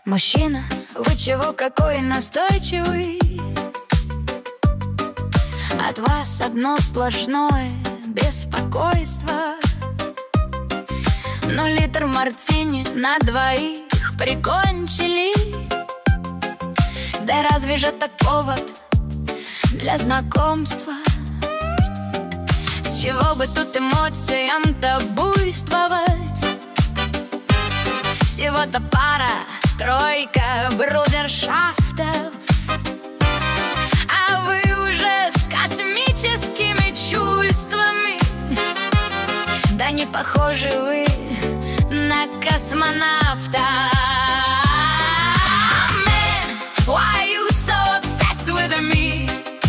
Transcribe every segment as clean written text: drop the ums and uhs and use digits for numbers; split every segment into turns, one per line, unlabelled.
Мужчина, вы чего какой настойчивый? От вас одно сплошное беспокойство. Но литр мартини на двоих прикончили. Да разве же это повод для знакомства? С чего бы тут эмоциям-то буйствовать? Всего-то пара-тройка брудершафтов, а вы уже с космическими чувствами. Да не похожи вы на космонавта. Man, why you so obsessed with me?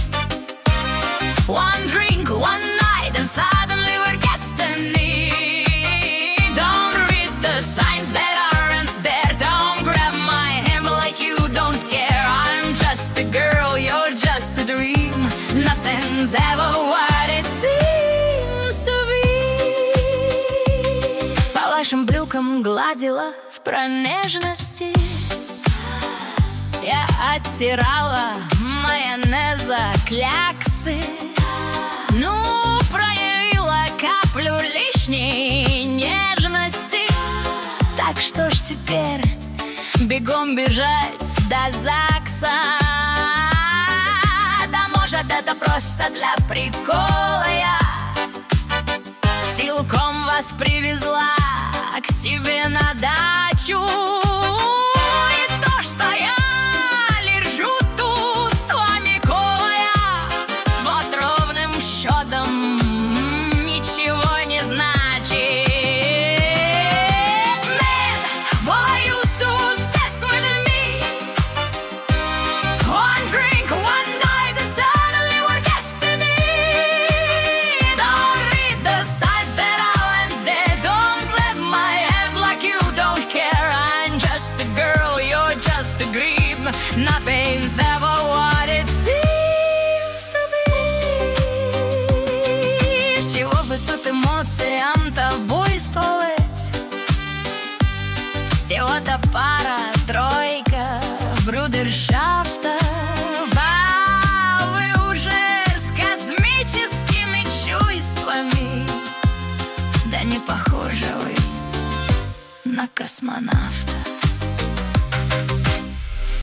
One drink, one night, and suddenly we're destiny. Don't read the signs that aren't there. Don't grab my hand like you don't care. I'm just a girl, you're just a dream. Nothing's ever what it seems to be. По вашим брюкам гладила в промежности. Я оттирала майонеза кляксы. Ну, проявила каплю лишней нежности. Так что ж теперь бегом бежать до ЗАГСа? Да может это просто для прикола я силком вас привезла к себе на дачу. И то, что я лежу тут с вами голая, вот ровным счетом ничего не значит. Man, why you so obsessed with me? One drink, one night, and suddenly we're destiny. Don't read the signs that aren't there. Don't grab my hand like you don't care. I'm just a girl, you're just a creep. Nothing's ever what it seems to be. С чего бы тут эмоциям-то буйствовать? Всего-то пара-тройка брудершафтов, а вы уже с космическими чувствами. Да не похожи вы на космонавта.